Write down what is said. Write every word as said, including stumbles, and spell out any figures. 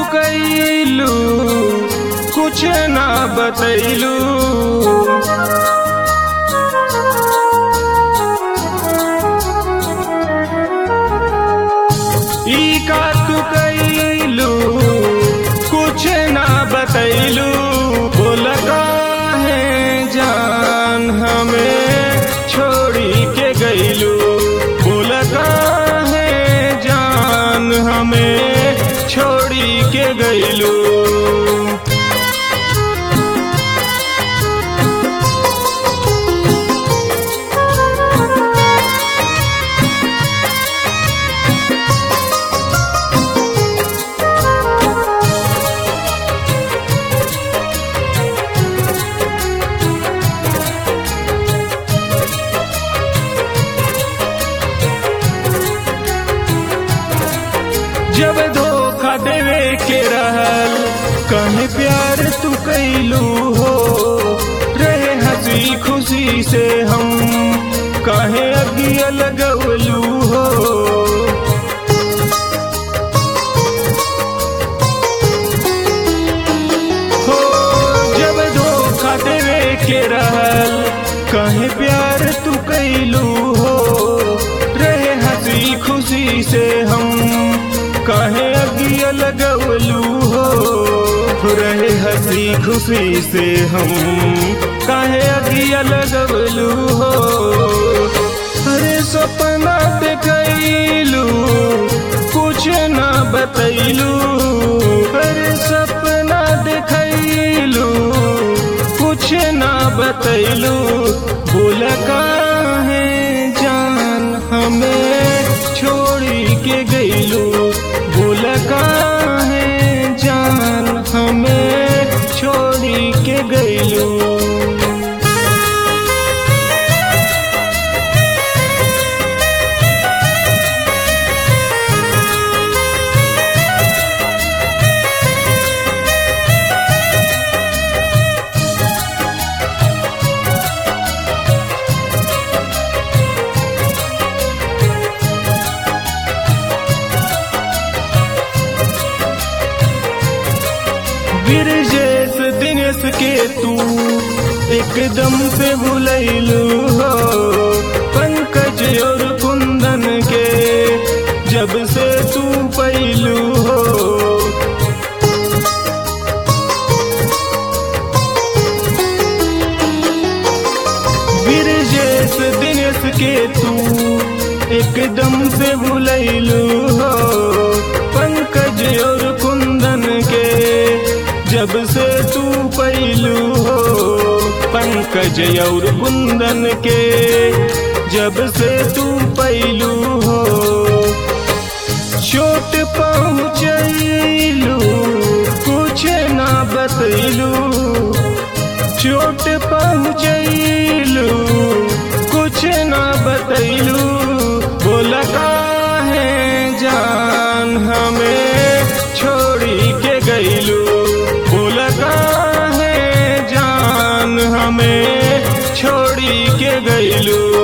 कैलू कुछ ना बतैलू। ई का तू कैलू कुछ ना बतैलू। बोल काहे जान हमें छोड़ी के गैलू। बोल काहे जान हमें छोड़ी के गैलू। जब धोखा देवे के रहल कहे प्यार तू कैलू हो। रहे हंसी खुशी से हम कहे अगिया लगवलू हो। हो जब धोखा देवे के रहल कहे प्यार तू कैलू हो। रहे हंसी खुशी से हम काहे अगिया लगवलू हो। रहे हंसी खुशी से हम काहे अगिया लगवलू हो। अरे सपना देखैलू कुछ ना बतैलू। अरे सपना देखैलू कुछ ना बतैलू। बोल काहे जान हमें छोड़ी के गैलू। बोल काहे जान हमें छोड़ी के गैलू। बिरजेश दिनेश के तू एकदम से भुलैलू हो। पंकज और कुंदन के जब से तू पैलू हो। बिरजेश दिनेश के तू एकदम से भुलैलू हो। पंकज और कुंदन के जब से तू पैलू हो। पंकज और कुंदन के जब से तू पैलू हो। चोट पहुँचैलू कुछ ना बतैलू। चोट पहुँचैलू कुछ ना बतैलू। बोल काहे जान हमें छोड़ी के गैलू। बोल काहे जान हमें छोड़ी के गैलू।